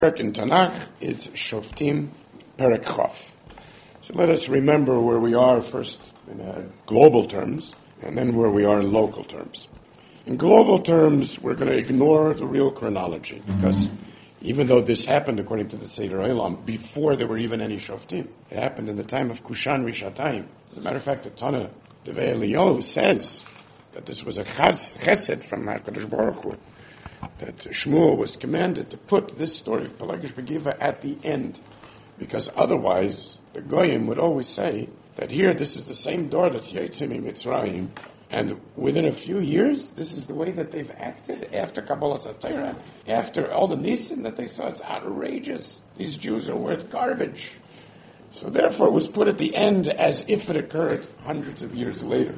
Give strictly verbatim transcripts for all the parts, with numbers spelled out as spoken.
Perek in Tanakh is Shoftim Perek Chof. So let us remember where we are first in uh, global terms, and then where we are in local terms. In global terms, we're going to ignore the real chronology, because even though this happened, according to the Seder Olam, before there were even any Shoftim, it happened in the time of Kushan Rishatayim. As a matter of fact, the Tana Devei Eliyahu says that this was a chas, chesed from HaKadosh Baruch Hu, that Shmuel was commanded to put this story of Pelagish Begiva at the end, because otherwise the Goyim would always say that here this is the same door that's Yetzim Mitzrayim, and within a few years this is the way that they've acted after Kabbalah Satira, after all the Nisim that they saw. It's outrageous. These Jews are worth garbage. So therefore it was put at the end as if it occurred hundreds of years later.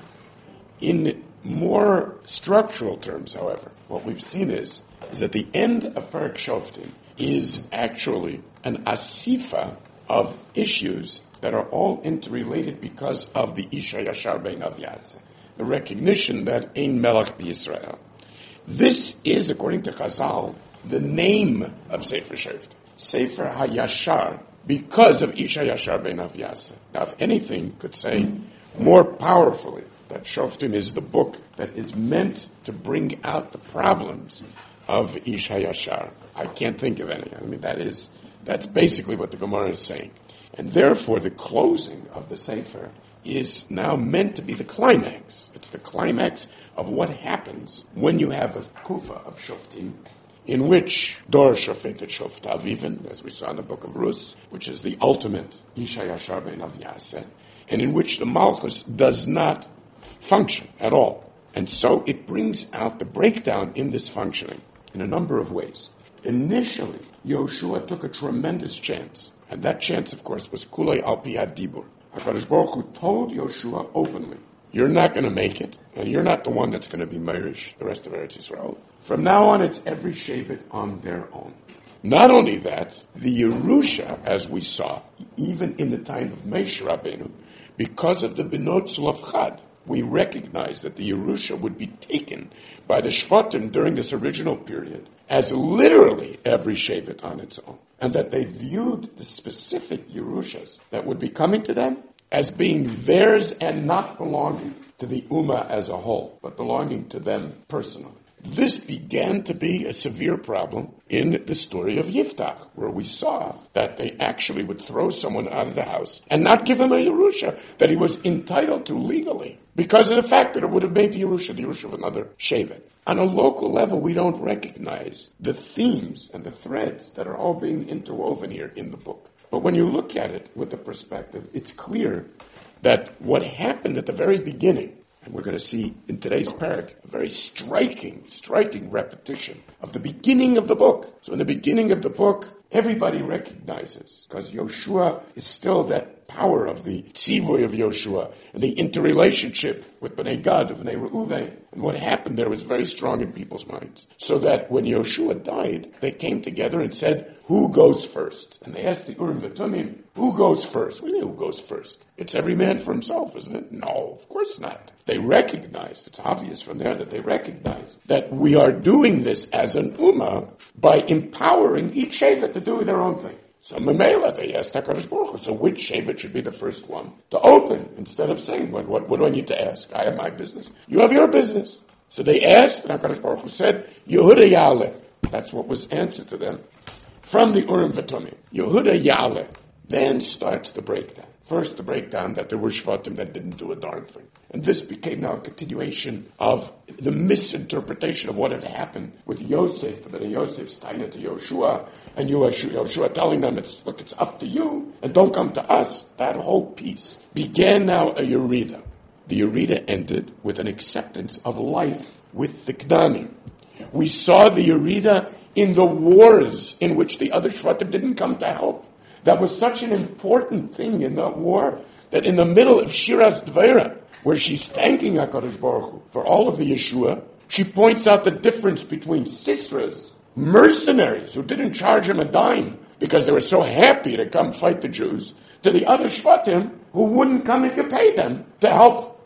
In more structural terms, however, what we've seen is, is that the end of Perek Shoftim is actually an asifa of issues that are all interrelated because of the Isha Yashar Bein Avyas, the recognition that Ein Melech B'Yisrael. This is, according to Chazal, the name of Sefer Shoftim, Sefer HaYashar, because of Isha Yashar Bein Avyas. Now, if anything could say more powerfully that Shoftim is the book that is meant to bring out the problems of Ish HaYashar, I can't think of any. I mean, that is, that's basically what the Gemara is saying. And therefore, the closing of the Sefer is now meant to be the climax. It's the climax of what happens when you have a kufa of Shoftim, in which Dor Shofetet Shoftav, even, as we saw in the book of Rus, which is the ultimate Ish HaYashar Bein Avyas, and in which the Malchus does not function at all. And so it brings out the breakdown in this functioning in a number of ways. Initially, Yoshua took a tremendous chance, and that chance, of course, was Kulei Al Pi HaDibur. HaKadosh Baruch Hu told Yoshua openly, you're not going to make it, and you're not the one that's going to be Meirish, the rest of Eretz Yisrael. From now on, it's every Shevet on their own. Not only that, the Yerusha, as we saw, even in the time of Moshe Rabbeinu, because of the Benot Tzlov we recognize that the Yerusha would be taken by the Shvatim during this original period as literally every Shevet on its own, and that they viewed the specific Yerushas that would be coming to them as being theirs and not belonging to the Ummah as a whole, but belonging to them personally. This began to be a severe problem in the story of Yiftach, where we saw that they actually would throw someone out of the house and not give him a Yerusha that he was entitled to legally, because of the fact that it would have made the Yerusha the Yerusha of another Shevet. On a local level, we don't recognize the themes and the threads that are all being interwoven here in the book. But when you look at it with the perspective, it's clear that what happened at the very beginning, and we're going to see in today's parak a very striking, striking repetition of the beginning of the book. So in the beginning of the book, everybody recognizes, because Yoshua is still that power of the tzivoy of Yoshua and the interrelationship with Bnei Gad, Bnei Reuven, and what happened there was very strong in people's minds. So that when Yoshua died, they came together and said, who goes first? And they asked the Urim V'Tumim, who goes first? What do you mean, who goes first? It's every man for himself, isn't it? No, of course not. They recognize, it's obvious from there that they recognize that we are doing this as an ummah by empowering each shevet to do their own thing. So Mamela, they asked HaKadosh Baruch Hu, so which shevet should be the first one to open, instead of saying, what, what, what do I need to ask? I have my business. You have your business. So they asked, and HaKadosh Baruch Hu said, Yehuda Yaleh. That's what was answered to them from the Urim V'Tumim. Yehuda Yaleh. Then starts the breakdown. First, the breakdown that there were Shvatim that didn't do a darn thing. And this became now a continuation of the misinterpretation of what had happened with Yosef, that Yosef's tying it to Yoshua, and Yoshua telling them, it's, look, it's up to you, and don't come to us. That whole piece began now a Yerida. The Yerida ended with an acceptance of life with the Knanim. We saw the Yerida in the wars in which the other Shvatim didn't come to help. That was such an important thing in that war that in the middle of Shiras Dveira, where she's thanking HaKadosh Baruch Hu for all of the Yeshua, she points out the difference between Sisras, mercenaries who didn't charge him a dime because they were so happy to come fight the Jews, to the other Shvatim who wouldn't come if you paid them to help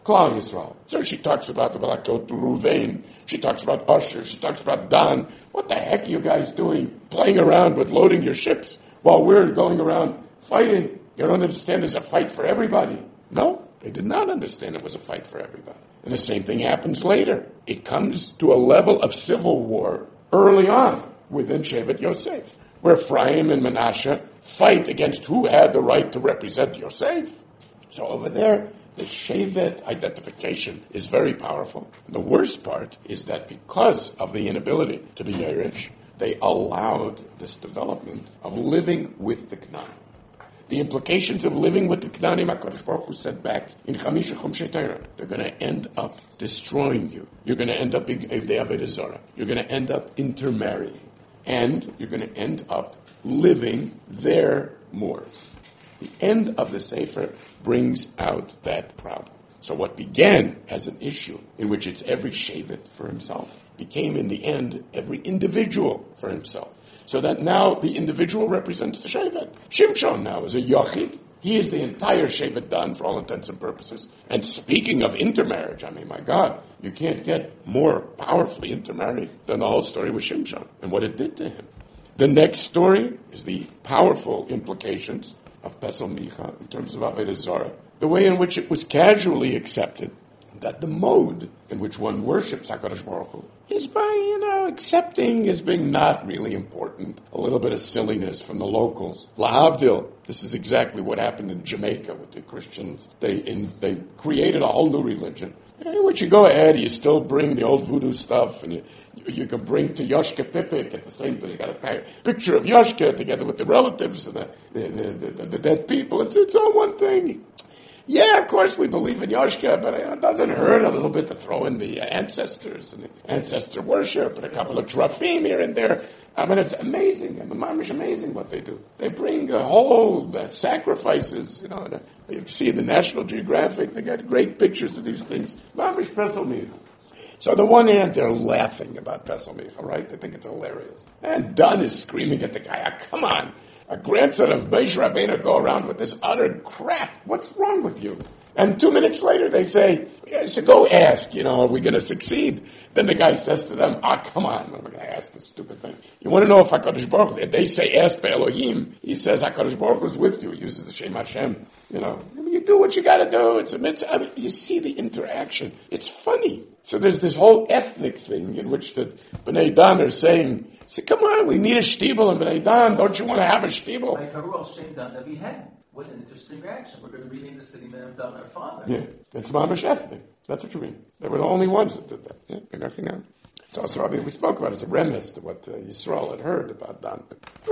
Klal Yisrael. So she talks about the Balakot Ruvain. She talks about Usher. She talks about Dan. What the heck are you guys doing? Playing around with loading your ships while we're going around fighting. You don't understand there's a fight for everybody. No, they did not understand it was a fight for everybody. And the same thing happens later. It comes to a level of civil war early on within Shevet Yosef, where Ephraim and Menashe fight against who had the right to represent Yosef. So over there, the Shevet identification is very powerful. And the worst part is that because of the inability to be Yerush, they allowed this development of living with the Knan. The implications of living with the Knanim, HaKadosh Baruch Hu said back in Chamisha Chumshei Torah, they're going to end up destroying you. You're going to end up in Evdei Avodah Zarah. You're going to end up intermarrying. And you're going to end up living there more. The end of the Sefer brings out that problem. So what began as an issue in which it's every Shevet for himself became in the end every individual for himself. So that now the individual represents the Shevet. Shimshon now is a Yochid. He is the entire Shevet Dan for all intents and purposes. And speaking of intermarriage, I mean, my God, you can't get more powerfully intermarried than the whole story with Shimshon and what it did to him. The next story is the powerful implications of Pesel Micha in terms of Avodah Zarah. The way in which it was casually accepted that the mode in which one worships HaKadosh Baruch Hu is by, you know, accepting as being not really important. A little bit of silliness from the locals. Lahavdil, this is exactly what happened in Jamaica with the Christians. They in, they created a whole new religion. In which you go ahead, you still bring the old voodoo stuff, and you you can bring to Yoshka Pipik at the same time. You got a picture of Yoshka together with the relatives and the, the, the, the, the dead people. It's, it's all one thing. Yeah, of course we believe in Yoshka, but it doesn't hurt a little bit to throw in the ancestors and the ancestor worship and a couple of trafim here and there. I mean, it's amazing. I mean, mamish amazing what they do. They bring a whole uh, sacrifices, you know. And, uh, you see the National Geographic, they got great pictures of these things. Mamish Pesel Micha. So on the one hand, they're laughing about Pesel Micha, right? They think it's hilarious. And Dunn is screaming at the guy, ah, come on. A grandson of Moshe Rabbeinu go around with this utter crap. What's wrong with you? And two minutes later, they say, yeah, so go ask, you know, are we going to succeed? Then the guy says to them, ah, come on, I'm going to ask this stupid thing. You want to know if HaKadosh Baruch Hu, they say, ask by Elohim. He says, HaKadosh Baruch Hu is with you. He uses the Shem Hashem. You know, you do what you got to do. It's a mitzvah. I mean, you see the interaction. It's funny. So there's this whole ethnic thing in which the Bnei Dan are saying, say, come on, we need a shtibel in Bnei Dan. Don't you want to have a shtibel? Like Harul Shem Dan that we had. What an interesting reaction. We're going to rename the city name of Dan, our father. Yeah, it's mamish ethnic. That's what you mean. They were the only ones that did that. Yeah, and nothing else. It's also, I mean, we spoke about it. It's a remiss to what uh, Yisrael had heard about Dan.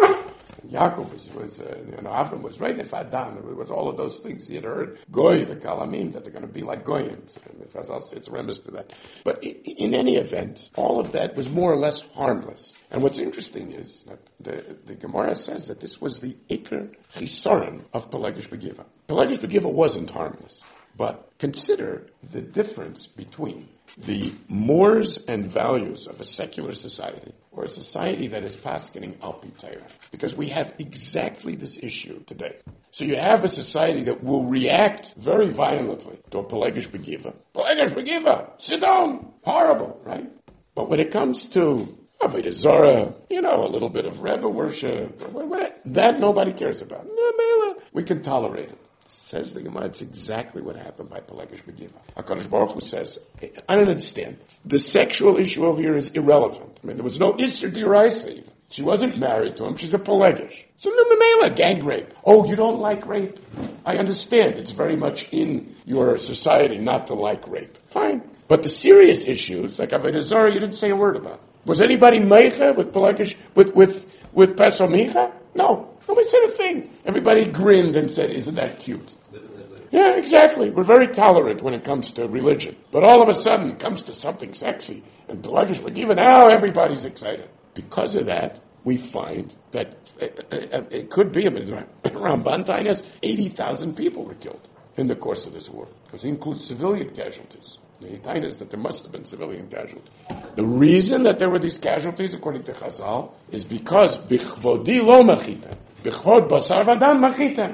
And Yaakov was, was uh, you know, Avram was right if Dan. It was all of those things he had heard. Goy, the Kalamim, that they're going to be like Goyim. It's, also, it's a remiss to that. But in, in any event, all of that was more or less harmless. And what's interesting is that the, the Gemara says that this was the Iker Chisaron of Pelegish Begiva. Pelegish Begiva wasn't harmless. But consider the difference between the mores and values of a secular society or a society that is paskening al pi Torah. Because we have exactly this issue today. So you have a society that will react very violently to a Pelegish Begiva. Pelegish Begiva! Sit down! Horrible, right? But when it comes to Avodah Zarah, you know, a little bit of Rebbe worship, that nobody cares about. No, we can tolerate it. Says the Gemara, it's exactly what happened by Pelegish Begiva. HaKadosh Baruch Hu says, I don't understand. The sexual issue over here is irrelevant. I mean, there was no Isser D'Oraisa even. She wasn't married to him. She's a Pelegish. So no Memela, gang rape. Oh, you don't like rape? I understand. It's very much in your society not to like rape. Fine. But the serious issues, like Avodah Zarah, you didn't say a word about. Was anybody meicha with Pelegish, with, with, with Pesel Micha? No. Nobody said a thing. Everybody grinned and said, isn't that cute? Yeah, exactly. We're very tolerant when it comes to religion. But all of a sudden, it comes to something sexy. And Pelegish Begiva, now everybody's excited. Because of that, we find that it, it, it could be, Ramban Tainas, eighty thousand people were killed in the course of this war. Because it includes civilian casualties. The Tainas that there must have been civilian casualties. The reason that there were these casualties, according to Chazal, is because Bichvodi lo machita. Bichvod basar vadam machita.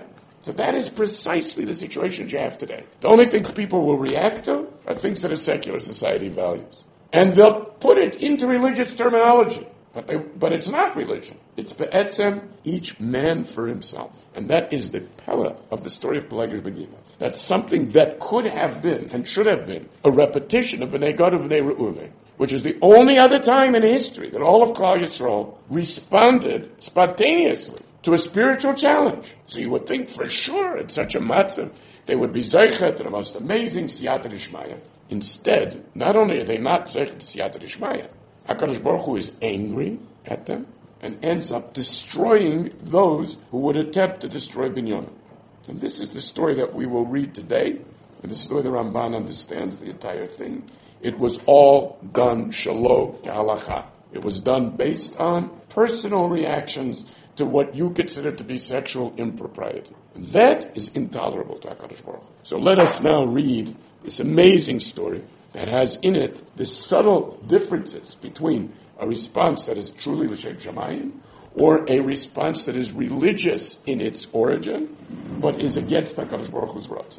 So that is precisely the situation you have today. The only things people will react to are things that a secular society values. And they'll put it into religious terminology. But, they, but it's not religion. It's be'etzem, each man for himself. And that is the pella of the story of Pelegesh Begina. That's something that could have been and should have been a repetition of Bnei Gad and Bnei Reuven, which is the only other time in history that all of Klal Yisrael responded spontaneously to a spiritual challenge. So you would think for sure in such a matzav they would be zeichet to the most amazing siyata d'ishmaya. Instead, not only are they not zeichet to siyata d'ishmaya, HaKadosh Baruch Hu is angry at them and ends up destroying those who would attempt to destroy Binyamin. And this is the story that we will read today, and this is the way the Ramban understands the entire thing. It was all done shalom, k'halacha. It was done based on personal reactions to what you consider to be sexual impropriety. And that is intolerable to HaKadosh Baruch Hu. So let us now read this amazing story that has in it the subtle differences between a response that is truly l'shem shamayim or a response that is religious in its origin, but is against HaKadosh Baruch Hu's Ratzon.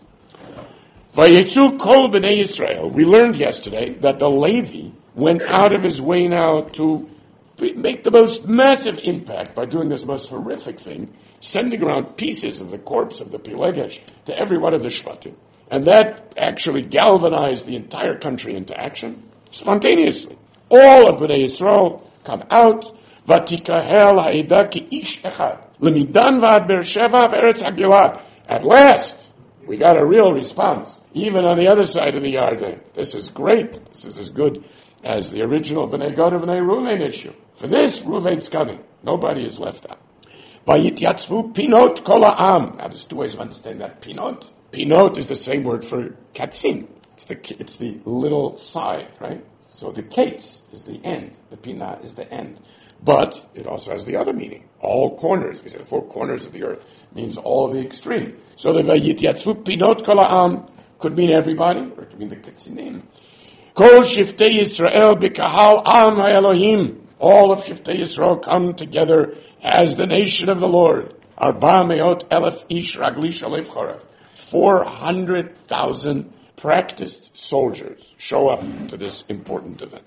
Vayetzu kol b'nei Yisrael. We learned yesterday that the Levi went out of his way now to make the most massive impact by doing this most horrific thing, sending around pieces of the corpse of the Pelegesh to every one of the Shvatim. And that actually galvanized the entire country into action, spontaneously. All of Bnei Yisrael come out, Vatikahel ha'edah ki ish echad, lemidan v'ad Beersheva v'eretz ha'gilad. At last, we got a real response, even on the other side of the Yarden. This is great. This is as good as the original Bnei Gad and Bnei Reuven issue. For this, Reuven's coming. Nobody is left out. Vayityatzu pinot kol ha'am. Now, there's two ways of understanding that. Pinot. Pinot is the same word for katzin. It's the, it's the little side, right? So the case is the end. The pinah is the end. But it also has the other meaning. All corners. We say the four corners of the earth means all the extreme. So the vayityatzu pinot kol ha'am could mean everybody, or it could mean the katzinim. Kol shiftei Yisrael b'kahal am ha'elohim. All of shiftei Yisrael come together as the nation of the Lord. Arba meot elef ish ragli shalef chorev. Four hundred thousand practiced soldiers show up to this important event.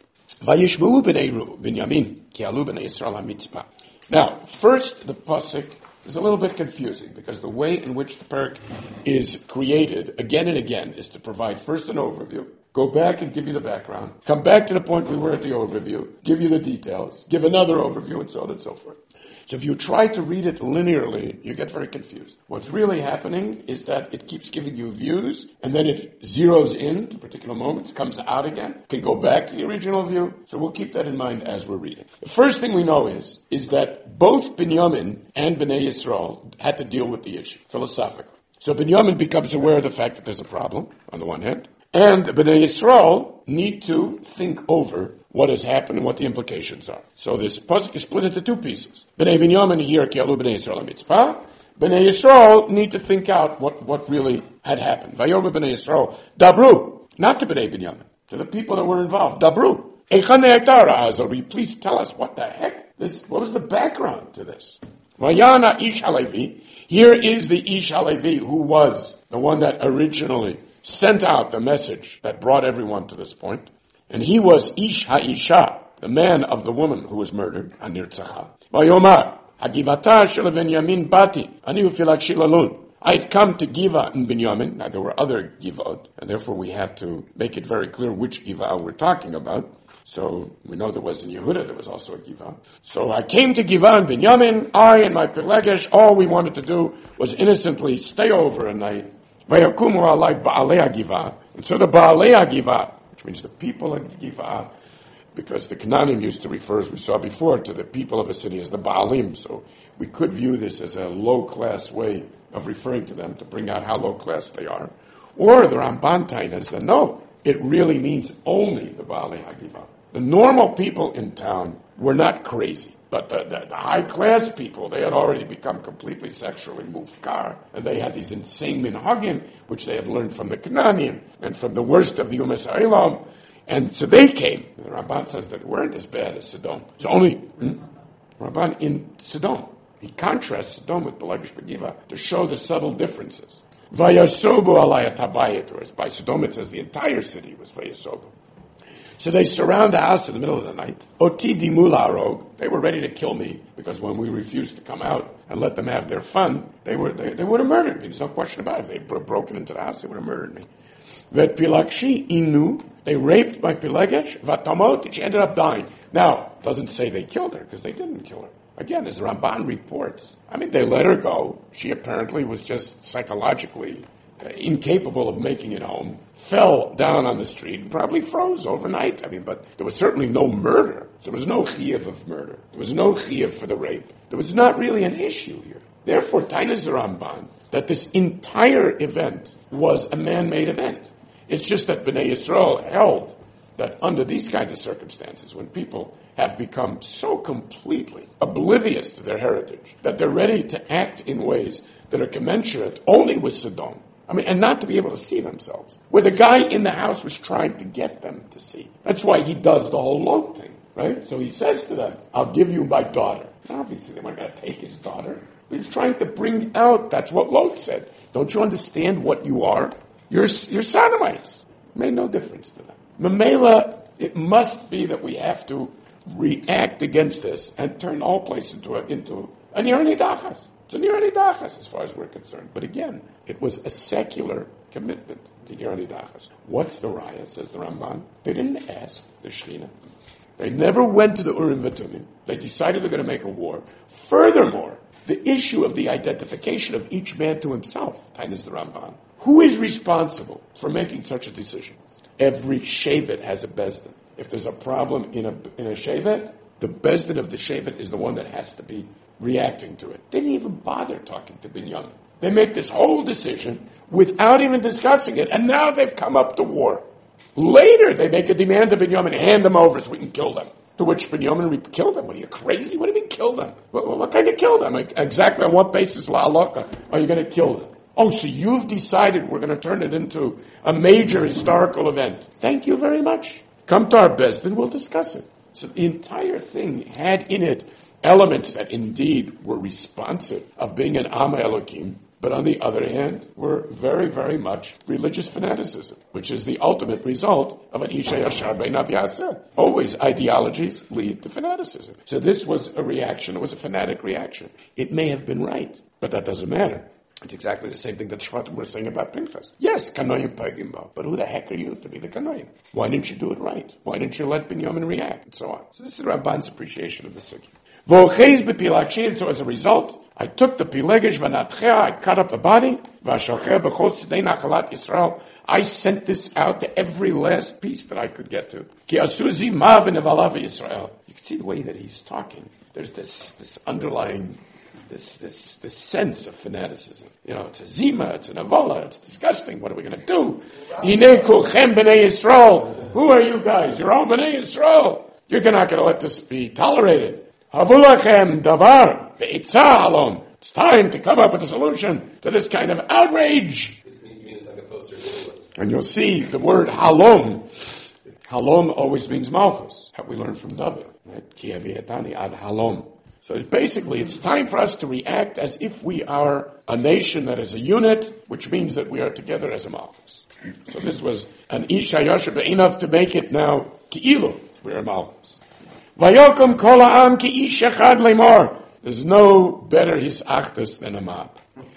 Vayishbu b'nei Binyamin ki alu b'nei Yisrael hamitzpah. Now, first the pasuk is a little bit confusing because the way in which the parak is created again and again is to provide first an overview, go back and give you the background, come back to the point we were at the overview, give you the details, give another overview, and so on and so forth. So if you try to read it linearly, you get very confused. What's really happening is that it keeps giving you views, and then it zeroes in to particular moments, comes out again, can go back to the original view. So we'll keep that in mind as we're reading. The first thing we know is, is that both Binyamin and Bnei Yisrael had to deal with the issue, philosophically. So Binyamin becomes aware of the fact that there's a problem, on the one hand, and Bnei Yisrael need to think over what has happened and what the implications are. So this pasuk is split into two pieces. Bnei Binyamin here, ki alu bnei Yisrael mitzpah. Bnei Yisrael need to think out what, what really had happened. Vayomer bnei Yisrael dabru, not to Bnei Binyamin, to the people that were involved. Dabru. Eicha ne'etara azori. Please tell us what the heck this. What was the background to this? Vayana ish halevi. Here is the ish halevi who was the one that originally sent out the message that brought everyone to this point. And he was Ish Ha'isha, the man of the woman who was murdered, Anirtzacha. Vayomar, Hagivata shel Binyamin bati, ani ufilak shilalun. I had come to Giva in Binyamin. Now there were other Givot, and therefore we had to make it very clear which Giva we're talking about. So we know there was in Yehuda, there was also a Giva. So I came to Giva in Binyamin. I and my Pelegesh, all we wanted to do was innocently stay over a night. Vayakumu alai ba'alei Giva. And so the ba'alei Giva, which means the people of Giva, because the Canaanim used to refer, as we saw before, to the people of a city as the Baalim. So we could view this as a low-class way of referring to them to bring out how low-class they are. Or the Ramban Taina said, no, it really means only the Baalei HaGiva. The normal people in town were not crazy. But the, the, the high-class people, they had already become completely sexually mufkar, and they had these insane minhagim, which they had learned from the Canaanim, and from the worst of the Umas Ha'ilam, and so they came. The Ramban says that they weren't as bad as Sodom. It's only hmm? Ramban in Sodom. He contrasts Sodom with Pelegish Begiva to show the subtle differences. Vayasobu alaya tabayit, or as by Sodom it says the entire city was Vayasobu. So they surround the house in the middle of the night. Oti dimula arog. They were ready to kill me because when we refused to come out and let them have their fun, they were they, they would have murdered me. There's no question about it. If they had broken into the house, they would have murdered me. Vet pilakshi inu. They raped my Pilegesh. Vatamot. She ended up dying. Now, it doesn't say they killed her because they didn't kill her. Again, as the Ramban reports, I mean, they let her go. She apparently was just psychologically uh, incapable of making it home, fell down on the street, and probably froze overnight. I mean, but there was certainly no murder. There was no chiyuv of murder. There was no chiyuv for the rape. There was not really an issue here. Therefore, Tainas the Ramban, that this entire event was a man-made event. It's just that Bnei Yisrael held that under these kinds of circumstances, when people have become so completely oblivious to their heritage, that they're ready to act in ways that are commensurate only with Sodom, I mean, and not to be able to see themselves, where the guy in the house was trying to get them to see. That's why he does the whole Lot thing, right? So he says to them, I'll give you my daughter. Now, obviously, they weren't going to take his daughter. He's trying to bring out, that's what Lot said. Don't you understand what you are? You're, you're Sodomites. It made no difference to them. Mamela, it must be that we have to react against this and turn all place into a, into a Nirani Dachas. It's a Nirani Dachas as far as we're concerned. But again, it was a secular commitment to Nirani Dachas. What's the raya, says the Ramban? They didn't ask the Shekhinah. They never went to the Urim V'Tumim. They decided they're going to make a war. Furthermore, the issue of the identification of each man to himself, Tainas the Ramban. Who is responsible for making such a decision? Every shevet has a bezdin. If there's a problem in a in a shevet, the bezdin of the shevet is the one that has to be reacting to it. They didn't even bother talking to Binyamin. They make this whole decision without even discussing it, and now they've come up to war. Later, they make a demand of Binyamin, hand them over so we can kill them. To which Binyamin, we kill them. What are you, crazy? What do you mean kill them? What, what kind of kill them? Exactly on what basis, la'alaka, are you going to kill them? Oh, so you've decided we're going to turn it into a major historical event. Thank you very much. Come to our Bezdin, we'll discuss it. So the entire thing had in it elements that indeed were responsive of being an Am Elokim, but on the other hand, were very, very much religious fanaticism, which is the ultimate result of an Isha Yashar Beinav Yaseh. Always ideologies lead to fanaticism. So this was a reaction, it was a fanatic reaction. It may have been right, but that doesn't matter. It's exactly the same thing that Shvatim were saying about Pinchas. Yes, Kanoim Pagimba, but who the heck are you to be the Kanoim? Why didn't you do it right? Why didn't you let Binyamin react? And so on. So this is Ramban's appreciation of the Sukkah. V'ochez b'pilakshir, so as a result, I took the Pilegesh v'natchea, I cut up the body, v'ashalcheh b'chos tzedei nachalat Yisrael. I sent this out to every last piece that I could get to. Ki asuzi ma v'nevala v'Yisrael. You can see the way that he's talking. There's this, this underlying This, this, this sense of fanaticism. You know, it's a zima, it's a navala, it's disgusting. What are we going to do? Hinei kulchem b'nei Yisrael. Who are you guys? You're all b'nei Yisrael. You're not going to let this be tolerated. Havulachem davar be'itza alon. It's time to come up with a solution to this kind of outrage. You mean it's like a poster? And you'll see the word halom. Halom always means malchus. How we learn from David, right? Ki aviatani ad halom. So it's basically, it's time for us to react as if we are a nation that is a unit, which means that we are together as a malchus. So this was an Isha Yashab enough to make it now ki'ilu, we are malchus. Vayokum kol ha'am ki ish echad lemor. There's no better hisachtus than a mob.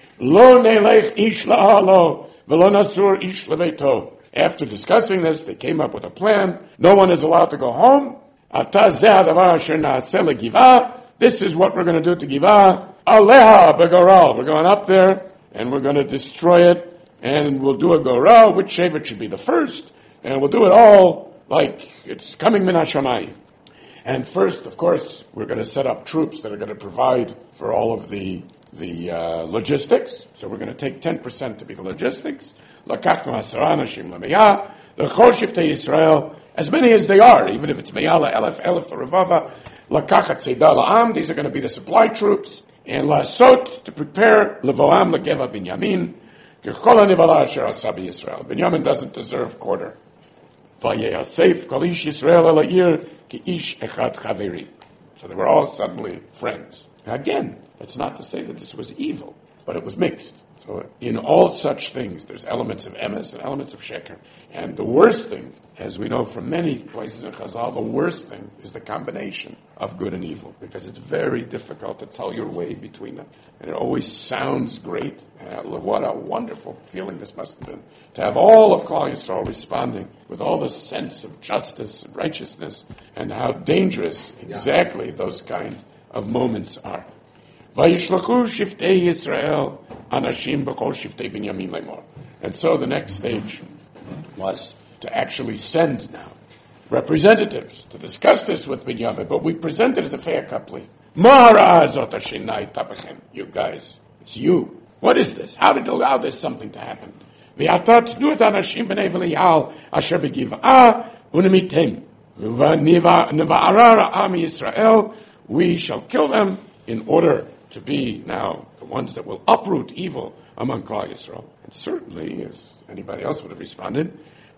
Lo nelech ish la'alo, v'lo nasur ish leveto. After discussing this, they came up with a plan. No one is allowed to go home. Ata zeh hadavar asher na'aseh legivah. This is what we're going to do to Givah. Aleha begoral. We're going up there, and we're going to destroy it, and we'll do a goral. Which shevet should be the first? And we'll do it all like it's coming min hashamayim. And first, of course, we're going to set up troops that are going to provide for all of the the uh, logistics. So we're going to take ten percent to be the logistics. Lakachnu asara anashim lemeyah. The choshev Yisrael, as many as they are, even if it's meyala elef elef the revava. Lakachat Seida La'am, these are going to be the supply troops, and La'asot, to prepare Levoam Legeva Binyamin, Kechol HaNivala Asher Asa B'Yisrael. Binyamin doesn't deserve quarter. Vayeyasef Kol Ish Yisrael Ela'ir Ki Ish Echad Chaveri. So they were all suddenly friends. Again, It's not to say that this was evil, but it was mixed. So in all such things, there's elements of emes and elements of sheker. And the worst thing, as we know from many places in Chazal, the worst thing is the combination of good and evil, because it's very difficult to tell your way between them. And it always sounds great. Uh, what a wonderful feeling this must have been, to have all of Klal Yisrael responding with all the sense of justice and righteousness, and how dangerous exactly those kind of moments are. Vayishlachu shiftei Yisrael anashim b'kol shiftei Binyamin lemor. And so the next stage was to actually send now representatives to discuss this with Binyamin, but we present it as a fair couplet. Mara azot hashinai tabachem. You guys, it's you. What is this? How did you allow this something to happen? V'atat tnu et anashim b'nei v'liyal asher b'giv'ah unemitem. V'niva'ara am Yisrael. We shall kill them in order to be now the ones that will uproot evil among Klal Yisrael. And certainly, as anybody else would have responded,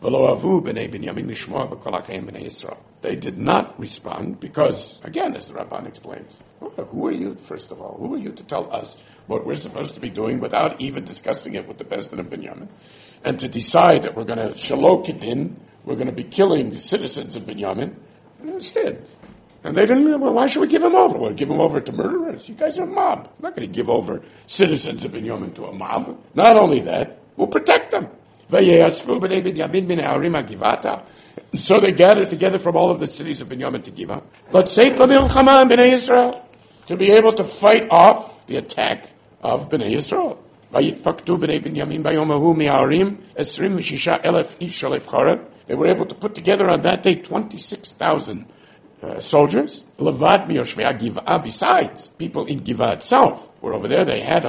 they did not respond because, again, as the Rabban explains, who are you, first of all? Who are you to tell us what we're supposed to be doing without even discussing it with the Bezdin of Binyamin? And to decide that we're going to shalok it in, we're going to be killing citizens of Binyamin, and instead. And they didn't, well, why should we give them over? We'll give them over to murderers. You guys are a mob. I'm not going to give over citizens of Binyamin to a mob. Not only that, we'll protect them. So they gathered together from all of the cities of Binyamin to Giva. Let's say Bnei Israel, to be able to fight off the attack of Bnei Israel. They were able to put together on that day twenty-six thousand uh, soldiers. Besides, people in Giva itself were over there. They had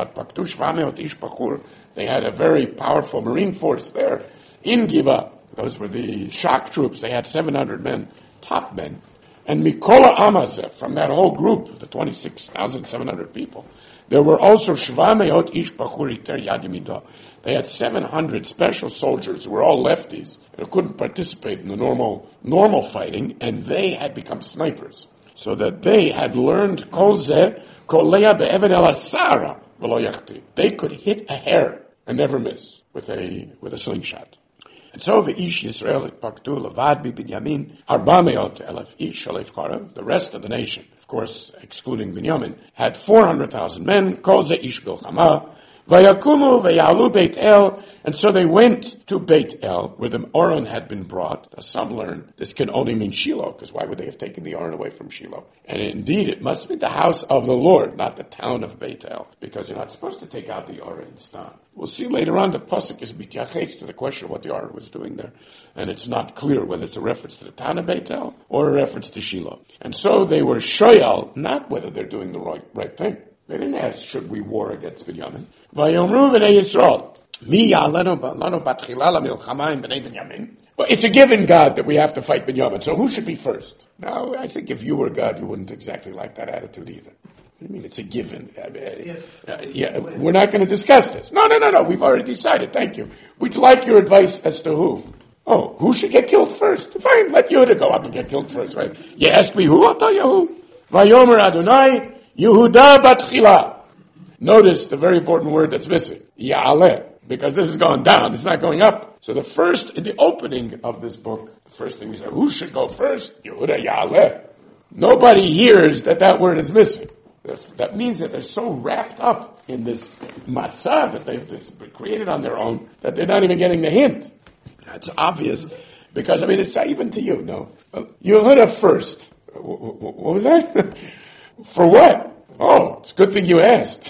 They had a very powerful marine force there in Giva. Those were the shock troops. They had seven hundred men, top men. And Mikola Amazeh, from that whole group of the twenty-six thousand seven hundred people, there were also Shvameot Ish Bachur Iter Yad Yamidah. They had seven hundred special soldiers who were all lefties who couldn't participate in the normal normal fighting, and they had become snipers. So that they had learned Kol Zeh Kolea Be'eved El Asara V'lo Yachti. They could hit a hair and never miss with a with a slingshot. And so the Ish Yisrael Paktu Levad Bi Binyamin Arba Meot Elef Ish Shalef Karav. The rest of the nation, of course, excluding Binyamin, had four hundred thousand men. Kol Zeh Ish Bilchama. Vayakumu Vayalu Beit El, and so they went to Beit El, where the Aron had been brought. As some learn, this can only mean Shiloh, because why would they have taken the Aron away from Shiloh? And indeed, it must be the house of the Lord, not the town of Beit El, because you're not supposed to take out the Aron in Stan. We'll see later on the pasuk is mityaches to the question of what the Aron was doing there, and it's not clear whether it's a reference to the town of Beit El or a reference to Shiloh. And so they were shoyal, not whether they're doing the right, right thing. They didn't ask, should we war against Binyamin? Vayomru v'nei Yisrael, mi ya'alenu ba'lanu batchila lamilchama im b'nei Binyamin. Well, it's a given, God, that we have to fight Binyamin. So who should be first? Now, I think if you were God, you wouldn't exactly like that attitude either. What do you mean it's a given? Uh, uh, yeah, we're not going to discuss this. No, no, no, no. We've already decided. Thank you. We'd like your advice as to who. Oh, who should get killed first? Fine, let Yehuda go up and get killed first, right? You ask me who, I'll tell you who. Vayomer Adonai, Yehuda Batchila. Notice the very important word that's missing. Ya'aleh. Because this is going down. It's not going up. So the first, in the opening of this book, the first thing we say, who should go first? Yehuda Ya'aleh. Nobody hears that that word is missing. That means that they're so wrapped up in this matzah that they've just created on their own that they're not even getting the hint. That's obvious. Because, I mean, it's even to you, no? Yehuda first. What was that? For what? Oh, it's a good thing you asked.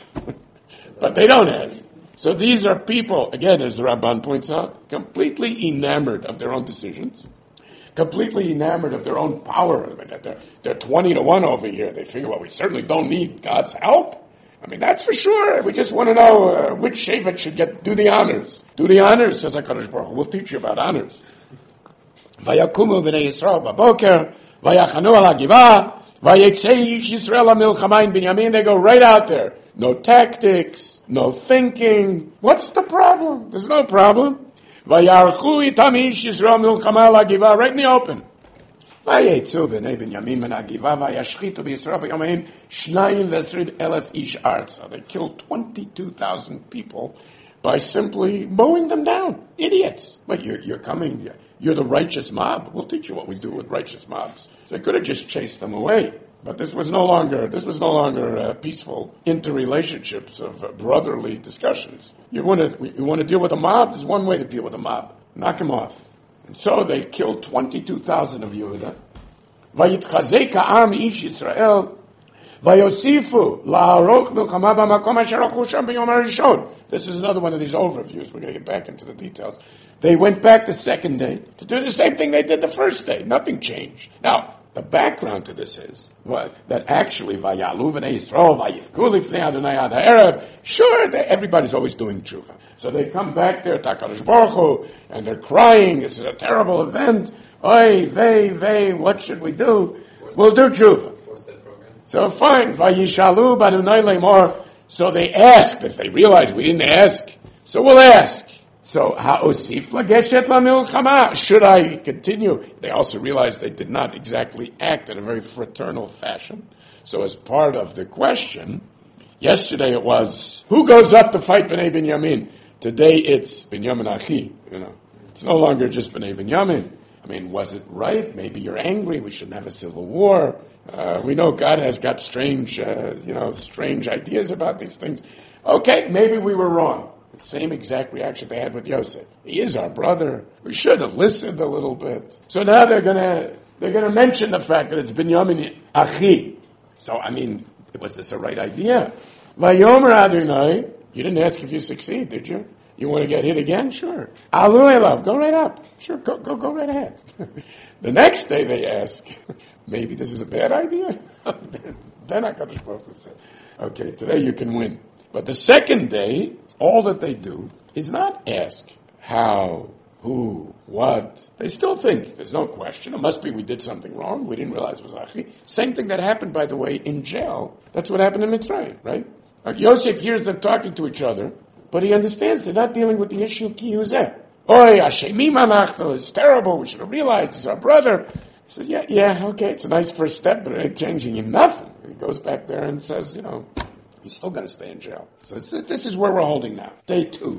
But they don't ask. So these are people, again, as the Ramban points out, completely enamored of their own decisions, completely enamored of their own power. I mean, they're, they're twenty to one over here. They figure, well, we certainly don't need God's help. I mean, that's for sure. We just want to know uh, which Shevet should get, do the honors. Do the honors, says HaKadosh Baruch Hu. We'll teach you about honors. Vayakumu b'nei Yisrael b'boker, vayachanu ala givah, Vayekshei Ish Yisrael HaMilchama in Binyamin. They go right out there. No tactics, no thinking. What's the problem? There's no problem. Vayarchu itam Ish Yisrael HaMilchama la Givah, right in the open. ויצאו בני בנימין מן הגבעה וישחיתו בישראל ביום ההן שניים ועשרים אלף איש ארצה. They killed twenty-two thousand people by simply mowing them down. Idiots. But you're, you're coming, you're the righteous mob. We'll teach you what we do with righteous mobs. So they could have just chased them away. But this was no longer, this was no longer uh, peaceful interrelationships of uh, brotherly discussions. You want to, you want to deal with a mob? There's one way to deal with a mob. Knock him off. And so they killed twenty-two thousand of Yehuda. Vayitchazek ha'am ish Yisrael. Vayosifu la'aroch milchama b'makom asher achu sham b'yom harishon. This is another one of these overviews. We're going to get back into the details. They went back the second day to do the same thing they did the first day. Nothing changed. Now, the background to this is well, that actually, Vayalu v'nei Yisrael, Vayifku lifnei Adonai ad ha'erev. Sure, they, everybody's always doing tshuva. So they come back there, HaKadosh Baruch Hu, and they're crying. This is a terrible event. Oy, vey, vey, what should we do? We'll do tshuva. So fine, Vayishalu b'Adonai le'mor. So they asked, as they realized we didn't ask, so we'll ask. So, ha'osif lageshet lamilchama. Should I continue? They also realized they did not exactly act in a very fraternal fashion. So as part of the question, yesterday it was, who goes up to fight Bnei Binyamin? Today it's Binyamin Achi, you know. It's no longer just Bnei Binyamin. I mean, was it right? Maybe you're angry. We shouldn't have a civil war. Uh, we know God has got strange, uh, you know, strange ideas about these things. Okay, maybe we were wrong. The same exact reaction they had with Yosef. He is our brother. We should have listened a little bit. So now they're gonna they're gonna mention the fact that it's Binyamin Achi. So I mean, was this a right idea? Vayomer Adonai. You didn't ask if you succeed, did you? You want to get hit again? Sure. Alu elav. Go right up. Sure. Go go go right ahead. The next day they ask, maybe this is a bad idea. Then HaKadosh Baruch Hu said, okay, today you can win. But the second day, all that they do is not ask how, who, what. They still think, there's no question, it must be we did something wrong, we didn't realize it was Achi. Same thing that happened, by the way, in jail. That's what happened in Mitzrayim, right? Like Yosef hears them talking to each other, but he understands they're not dealing with the issue ki huzeh. Oy, Hashemim anachnu, it's terrible, we should have realized, he's our brother. He says, yeah, yeah, okay, it's a nice first step, but it ain't changing in nothing. He goes back there and says, you know, he's still going to stay in jail. So it's, this is where we're holding now. Day two.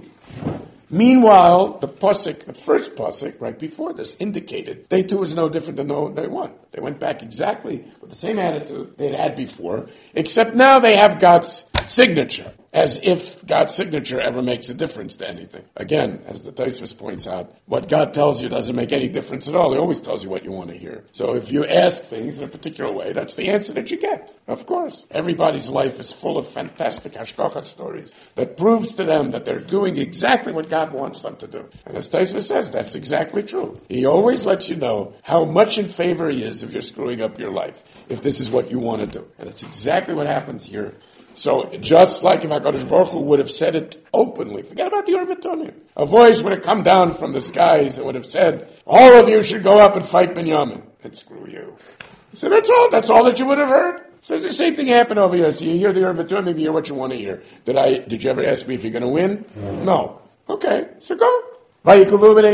Meanwhile, the pasuk, the first pasuk, right before this, indicated day two is no different than day one. They went back exactly with the same attitude they'd had before, except now they have God's signature, as if God's signature ever makes a difference to anything. Again, as the Tosfos points out, what God tells you doesn't make any difference at all. He always tells you what you want to hear. So if you ask things in a particular way, that's the answer that you get. Of course. Everybody's life is full of fantastic hashgacha stories that proves to them that they're doing exactly what God wants them to do. And as Tosfos says, that's exactly true. He always lets you know how much in favor he is if you're screwing up your life, if this is what you want to do. And it's exactly what happens here. So just like if HaKadosh Baruch Hu would have said it openly, forget about the Or V'Tomim. A voice would have come down from the skies and would have said, all of you should go up and fight Binyamin. And screw you. So that's all, that's all that you would have heard. So it's the same thing happened over here. So you hear the Or V'Tomim, you hear what you want to hear. Did I, did you ever ask me if you're going to win? Mm-hmm. No. Okay, so go. But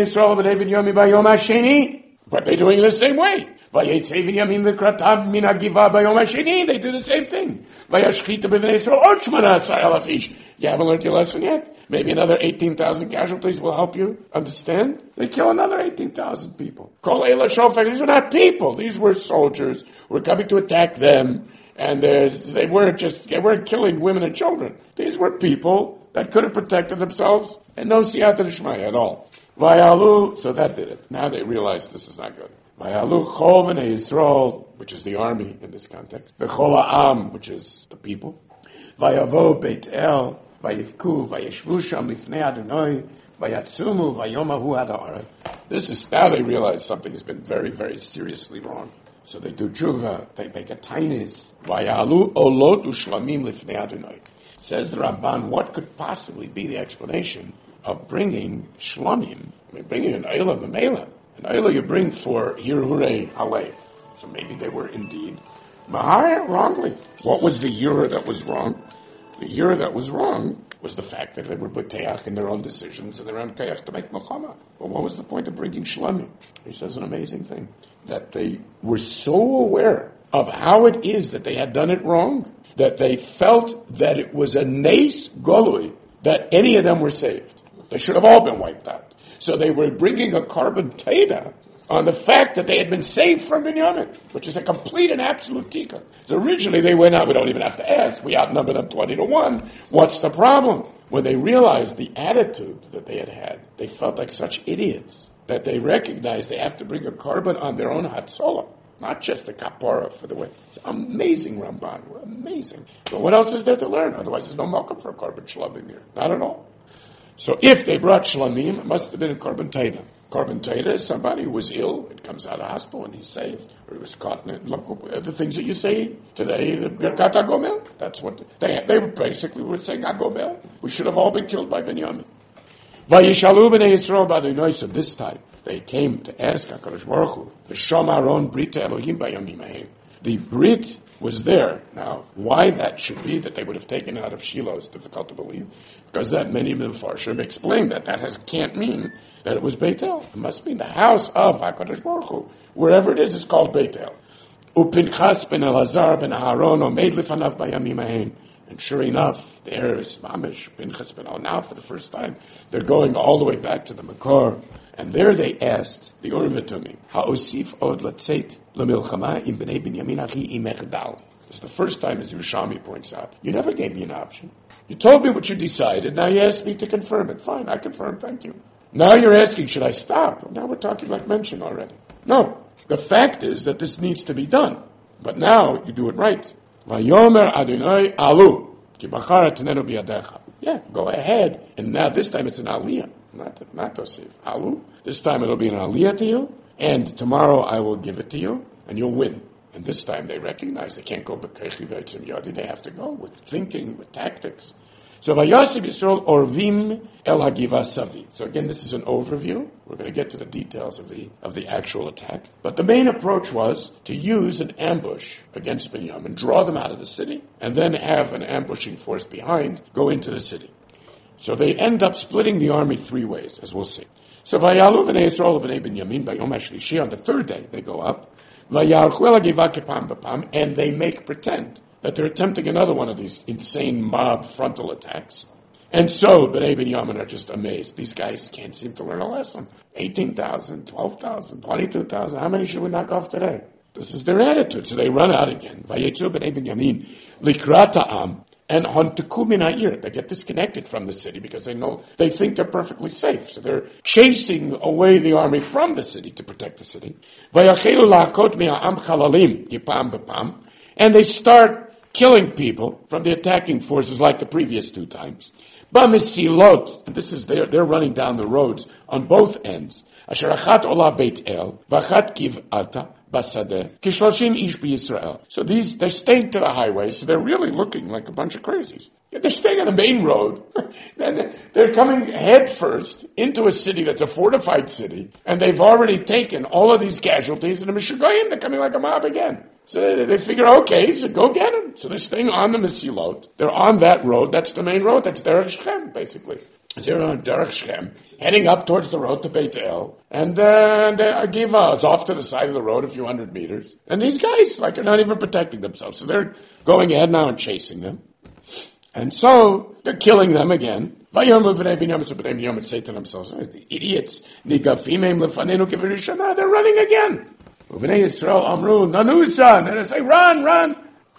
they're doing it the same way. They do the same thing. You haven't learned your lesson yet? Maybe another eighteen thousand casualties will help you understand? They kill another eighteen thousand people. These were not people. These were soldiers who were coming to attack them. And they weren't just, they weren't killing women and children. These were people that could have protected themselves and no siyata d'shmaya at all. Vayalu, so that did it. Now they realized this is not good. Vayalu chol v'nei Yisrael, which is the army in this context. V'chol ha'am, which is the people. Vayavo Beit El, vayivku, vayeshvu sham lifnei Adonai, vayatzumu, vayomahu ad ha'aretz. This is, now they realize something has been very, very seriously wrong. So they do tshuva, they make a tainis. Vayalu olot ushlamim lifnei Adonai. Says the Ramban, what could possibly be the explanation of bringing shlamim? I mean, bringing an eilah v'meilah. An eilah you bring for hirurei halei. So maybe they were indeed mahar wrongly. What was the yira that was wrong? The yira that was wrong was the fact that they were boteach in their own decisions and their own kayach to make milchama. But what was the point of bringing shlamim? He says an amazing thing, that they were so aware of how it is that they had done it wrong, that they felt that it was a nes golui that any of them were saved. They should have all been wiped out. So they were bringing a carbon teda on the fact that they had been saved from Binyamin, which is a complete and absolute tika. So originally they went out, we don't even have to ask, we outnumber them twenty to one. What's the problem? When they realized the attitude that they had had, they felt like such idiots that they recognized they have to bring a carbon on their own hatzolah, not just a kapara for the way. It's amazing, Ramban. We're amazing. But what else is there to learn? Otherwise there's no welcome for a carbon shlamim here. Not at all. So if they brought shlamim, it must have been a carbon taida. Carbon taida is somebody who was ill and comes out of hospital and he's saved, or he was caught in it. Look, the things that you say today, the Birkat HaGomel, that's what they they basically were saying. HaGomel, we should have all been killed by Binyamin. Vayishalu b'nei Yisrael b'adei noisa. This time they came to ask HaKadosh Baruch Hu, the Shomaron Brit Elohim b'yamim haim. The Brit was there. Now, why that should be that they would have taken it out of Shiloh is difficult to believe, because that many of the Mefarshim explained that that has, can't mean that it was Beit El. It must mean the house of HaKadosh Baruch Hu. Wherever it is, it's called Beit El. Upinchas ben Elazar ben Aharon omeid lifanav bayamim haim. And sure enough, there is Mamish, Pinchas ben El. Now, for the first time, they're going all the way back to the Makor. And there they asked the Urim Tumim, Ha'osif od latzeit lemilchama im bnei Binyamin achi im echdal. This is the first time, as the Yerushalmi points out. You never gave me an option. You told me what you decided. Now you asked me to confirm it. Fine, I confirm. Thank you. Now you're asking, should I stop? Now we're talking like mention already. No. The fact is that this needs to be done. But now you do it right. Vayomer Adonai alu ki bachar tenenu biyadecha. Yeah, go ahead. And now this time it's an aliyah, not not tosif. Alu. This time it'll be an aliyah to you, and tomorrow I will give it to you, and you'll win. And this time they recognize they can't go b'kechi v'etzim yodi. They have to go with thinking, with tactics. So Vayasib Yisrael Orvim El Hagiva Savi. So again, this is an overview. We're going to get to the details of the of the actual attack. But the main approach was to use an ambush against Binyamin, draw them out of the city, and then have an ambushing force behind go into the city. So they end up splitting the army three ways, as we'll see. So Vayalu v'nei Yisrael v'nei Binyamin Bayom HaShlishi, on the third day they go up. Vayarchu El Hagiva Kepam B'Pam, and they make pretend that they're attempting another one of these insane mob frontal attacks. And so Bnei Binyamin are just amazed. These guys can't seem to learn a lesson. eighteen thousand, twelve thousand, twenty-two thousand. How many should we knock off today? This is their attitude. So they run out again. Vayetzu Bnei Binyamin likrat ha'am and honteku min ha'ir. They get disconnected from the city because they know, they think they're perfectly safe. So they're chasing away the army from the city to protect the city. Vayachelu la'akot mi'ha'am chalalim kipam b'pam. And they start killing people from the attacking forces like the previous two times. Bamisilot, and this is they're, they're running down the roads on both ends. Asher achat ola Beit El, v'achat kiv'ata basadeh, kishloshim ish b'Yisrael. So these, they're staying to the highway, so they're really looking like a bunch of crazies. They're staying on the main road. Then they're coming head first into a city that's a fortified city, and they've already taken all of these casualties, and the Meshuggayim, they're coming like a mob again. So they, they figure, okay, so go get them. So they're staying on the Mesilot. They're on that road. That's the main road. That's Derech Shechem, basically. They're on Derech Shechem, heading up towards the road to Beit El. And uh, Agiva is off to the side of the road a few hundred meters. And these guys, like, are not even protecting themselves. So they're going ahead now and chasing them. And so they're killing them again. Vayom Bnei Binyamin, so Bnei Binyamin say to themselves, the idiots, Nigafimim lefanenu kevirishana, they're running again. Uvnei Yisrael amru nanusa, and they say, run, run.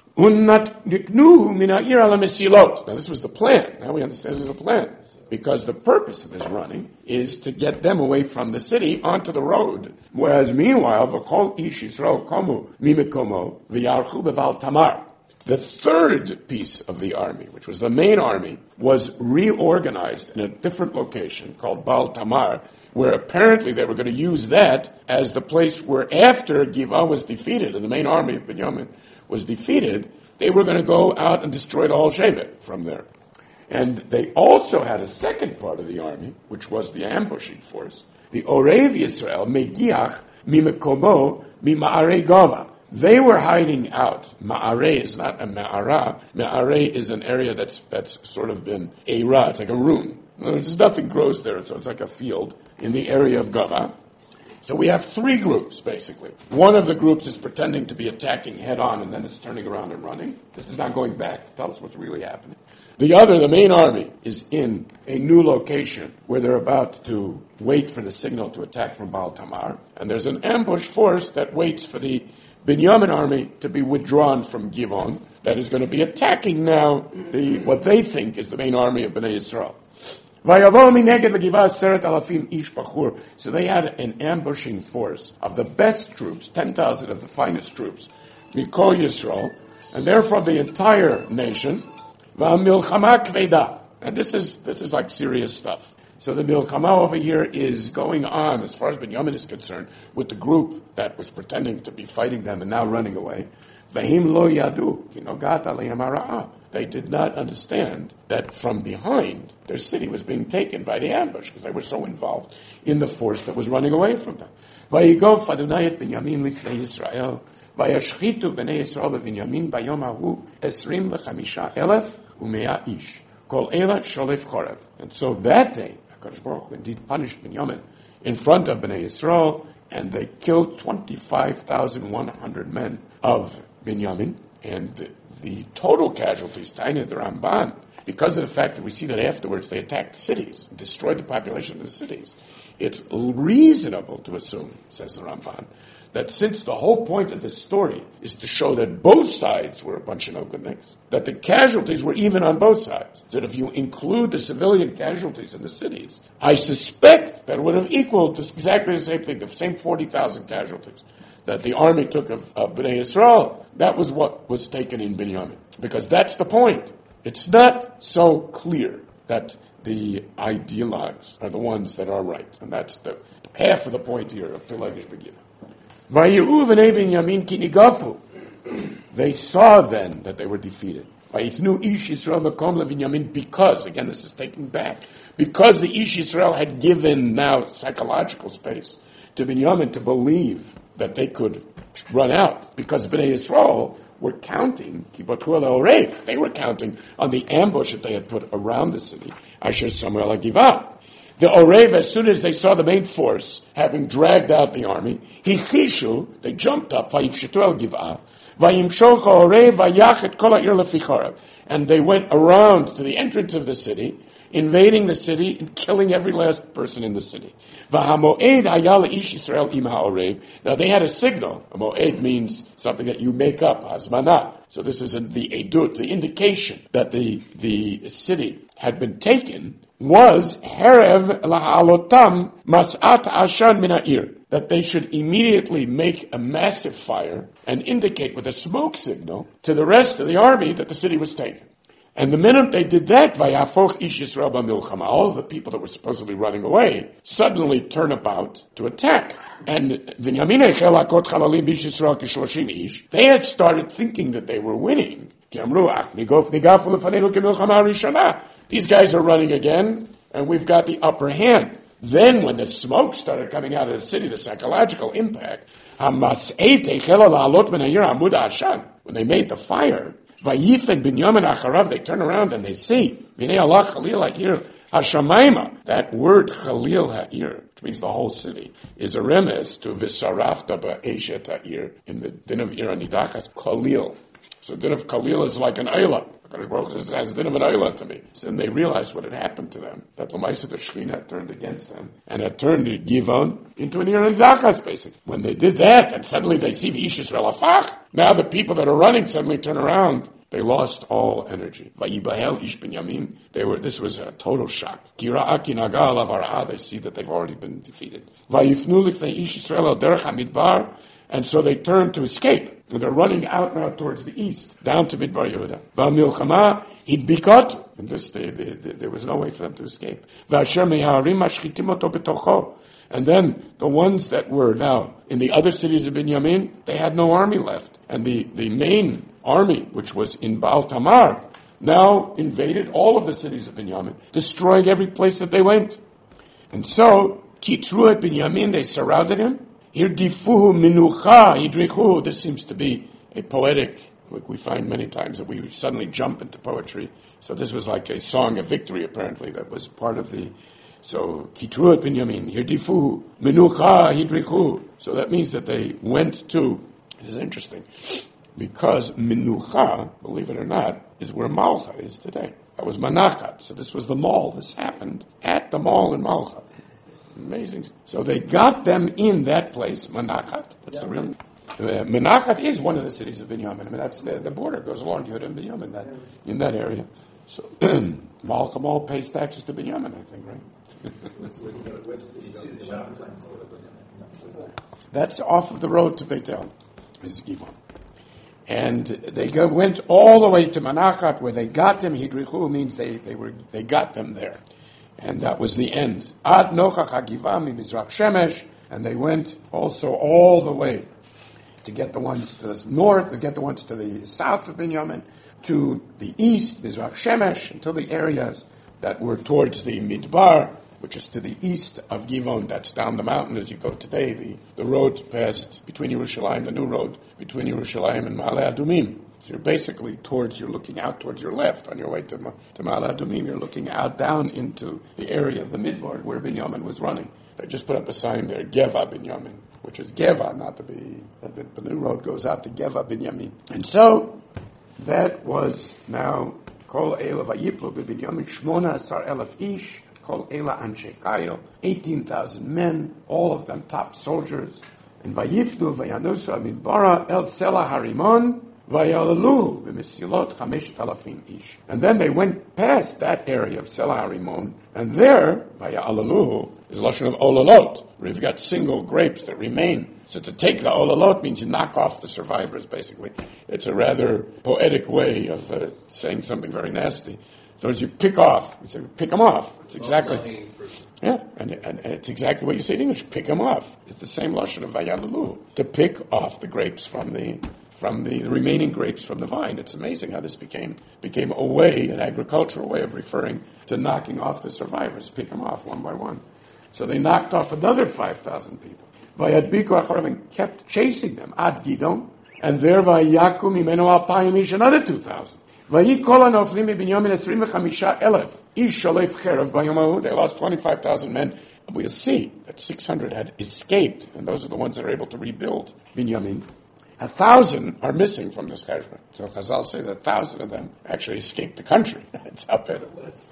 Unnat niknu min ha'ir ala mesilot. Now this was the plan. Now we understand there's a plan. Because the purpose of this running is to get them away from the city onto the road. Whereas meanwhile, v'kol ish Yisrael komu mimikomo v'yarchu beval tamar. The third piece of the army, which was the main army, was reorganized in a different location called Baal Tamar, where apparently they were going to use that as the place where after Giva was defeated and the main army of Binyamin was defeated, they were going to go out and destroy the whole Shevet from there. And they also had a second part of the army, which was the ambushing force, the Orev Yisrael Megiach Mimekomo Mima'arei Gava. They were hiding out. Ma'areh is not a ma'ara. Ma'areh is an area that's that's sort of been eira. It's like a room. There's nothing grows there, so it's like a field in the area of Gava. So we have three groups, basically. One of the groups is pretending to be attacking head-on, and then it's turning around and running. This is not going back to tell us what's really happening. The other, the main army, is in a new location where they're about to wait for the signal to attack from Baal Tamar. And there's an ambush force that waits for the Binyamin army to be withdrawn from Givon that is going to be attacking now the what they think is the main army of Bnei Yisrael. So they had an ambushing force of the best troops, ten thousand of the finest troops, Mikol Yisrael, and therefore the entire nation. And this is this is like serious stuff. So the milchama over here is going on, as far as Binyamin is concerned, with the group that was pretending to be fighting them and now running away. Vahim lo yadu, kinogat alehim hara'ah. They did not understand that from behind, their city was being taken by the ambush, because they were so involved in the force that was running away from them. Vayigov Adonai et Binyamin lifnei Yisrael, vayashchitu bnei Yisrael b'Binyamin bayom hahu esrim v'chamisha elef u'mea ish. Kol ela sholef chorev. And so that day, HaKadosh Baruch Hu indeed punished Binyamin in front of Bnei Yisrael, and they killed twenty-five thousand one hundred men of Binyamin, and the, the total casualties, Taina the Ramban, because of the fact that we see that afterwards they attacked cities, destroyed the population of the cities, it's reasonable to assume, says the Ramban, that since the whole point of this story is to show that both sides were a bunch of no-good-nicks, that the casualties were even on both sides, that if you include the civilian casualties in the cities, I suspect that it would have equaled exactly the same thing, the same forty thousand casualties that the army took of, of Bnei Yisrael. That was what was taken in Binyamin. Because that's the point. It's not so clear that the ideologues are the ones that are right. And that's the half of the point here of Pelagish Begina. They saw then that they were defeated. Because, again, this is taken back, because the Ish Yisrael had given now psychological space to Binyamin to believe that they could run out, because Bnei Yisrael were counting, they were counting on the ambush that they had put around the city, Asher Samuel HaGivah. The Orev, as soon as they saw the main force having dragged out the army, Hichishu, they jumped up, Vayifshetu El Giv'ah, Vayimshoch Orev, Vayachet Kol Ha'ir Lefichorev. And they went around to the entrance of the city, invading the city and killing every last person in the city. V'hamoed hayal ish Yisrael im ha'orev. Now they had a signal. A moed means something that you make up, hazmanah. So this is a, the edut, the indication that the the city had been taken was herev lahalotam mas'at ashan min ha'ir. That they should immediately make a massive fire and indicate with a smoke signal to the rest of the army that the city was taken. And the minute they did that, Vayafoch Ish Yisrael b'milchama, all the people that were supposedly running away suddenly turn about to attack. And Binyamin echel hakot chalalim b'ish Yisrael k'shloshim ish. They had started thinking that they were winning. These guys are running again, and we've got the upper hand. Then when the smoke started coming out of the city, the psychological impact, when they made the fire, Vayifen Binyamin Acharav, they turn around and they see, Vinei Allah Chalil Ha'ir Hashamayma. That word Chalil Ha'ir, which means the whole city, is a remes to Visarafta Ba'eshet Ha'ir in the din of Ir Nidachas Khalil. So din of Khalil is like an Ayla. HaKadosh Baruch Hu says, din of an Ayla to me. So then they realized what had happened to them, that L'maisa the Shekhinah had turned against them, and had turned the Givon into an Ir Nidachas, basically. When they did that, and suddenly they see the Ish Yisrael Afach, now the people that are running suddenly turn around. They lost all energy. Vayibahel Ish Binyamin. They were. This was a total shock. Kira'aki naga alav hara'ah. They see that they've already been defeated. Vayifnu lifnei Ish Yisrael al derech hamidbar. And so they turn to escape. And they're running out now towards the east, down to Midbar Yehuda. Va'milchama hidbikot. And this, they, they, they, there was no way for them to escape. Va'asher me'harim mashchitim oto betocho. And then the ones that were now in the other cities of Binyamin, they had no army left. And the, the main army, which was in Baal Tamar, now invaded all of the cities of Binyamin, destroyed every place that they went. And so, Kitru et Binyamin, they surrounded him, Hirdifuhu minucha hidrichu. This seems to be a poetic, like we find many times that we suddenly jump into poetry. So this was like a song of victory, apparently, that was part of the, so, kitruot binyamin, hirdifuhu, minucha hidrichu. So that means that they went to, it is interesting, because minucha, believe it or not, is where Malcha is today. That was Menachat. So this was the mall. This happened at the mall in Malcha. Amazing. So they got them in that place, Menachat. That's yeah. the real. Uh, Menachat is one of the cities of Binyamin. I mean, that's the, the border goes along Yehuda and Binyamin that in that area. So Malcha Mall pays taxes to Binyamin, I think, right? That's off of the road to Beitel. Is Givon. And they go, went all the way to Menachat, where they got them. Hidrichu means they, they were they got them there. And that was the end. Ad nochach hagivah mimizrach shemesh, and they went also all the way to get the ones to the north, to get the ones to the south of Binyamin, to the east, Mizrach Shemesh, until the areas that were towards the Midbar, which is to the east of Givon. That's down the mountain as you go today. The, the road past between Yerushalayim, the new road between Yerushalayim and Ma'ale Adumim. So you're basically towards, you're looking out towards your left on your way to, to Ma'ale Adumim. You're looking out down into the area of the Midbar where Binyamin was running. They just put up a sign there, Geva Binyamin, which is Geva, not to be, the new road goes out to Geva Binyamin. And so, that was now, Kol Eila Vayiplu Binyamin, Shmona Asar Elef Ish, Kol Eila Anshe Chayil, eighteen thousand men, all of them top soldiers. And Vayifnu Vayanusu Amidbara El Sela Harimon, Vayalalu B'Mesilot Chamesh Talafin Ish. And then they went past that area of Sela Harimon, and there, Vayalalu, is a lashon of olalot, where you've got single grapes that remain. So to take the olalot means you knock off the survivors, basically. It's a rather poetic way of uh, saying something very nasty. So as you pick off, you say, pick them off. It's exactly, yeah, and, and, and it's exactly what you say in English, pick them off. It's the same lashon of vayalalu, to pick off the grapes from the from the remaining grapes from the vine. It's amazing how this became became a way, an agricultural way of referring to knocking off the survivors, pick them off one by one. So they knocked off another five thousand people. Vayadbiku acharim kept chasing them ad Gidon, and there vayaku mimenu alpayim ish another two thousand. Vayikol hanoflim binyamin esrim v'chamisha elef ish shalef cherev bayamahu. They lost twenty-five thousand men. We'll see that six hundred had escaped, and those are the ones that are able to rebuild Binyamin. A thousand are missing from this cheshbon. So Chazal say that a thousand of them actually escaped the country. That's how bad it was.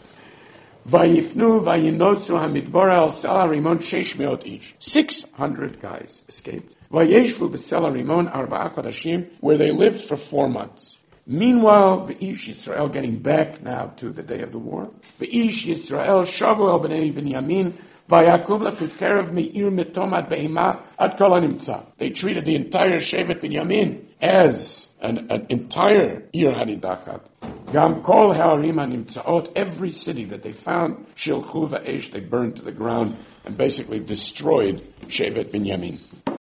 Vayifnu vayinosu hamidbara al Sela Rimon sheish meot ish. Six hundred guys escaped. Vayeshvu b'Sela Rimon arba'a chadashim, where they lived for four months. Meanwhile, V'ish Yisrael, getting back now to the day of the war, V'ish Yisrael shavu el b'nei Binyamin v'yakum lefit kerev me'ir mitomat be'ima ad kol hanimtza. They treated the entire Shevet Binyamin as an, an entire Ir Hanidachat. Gam kol ha'arim hanimtzaot, every city that they found, shilchu va'esh, they burned to the ground and basically destroyed Shevet Binyamin.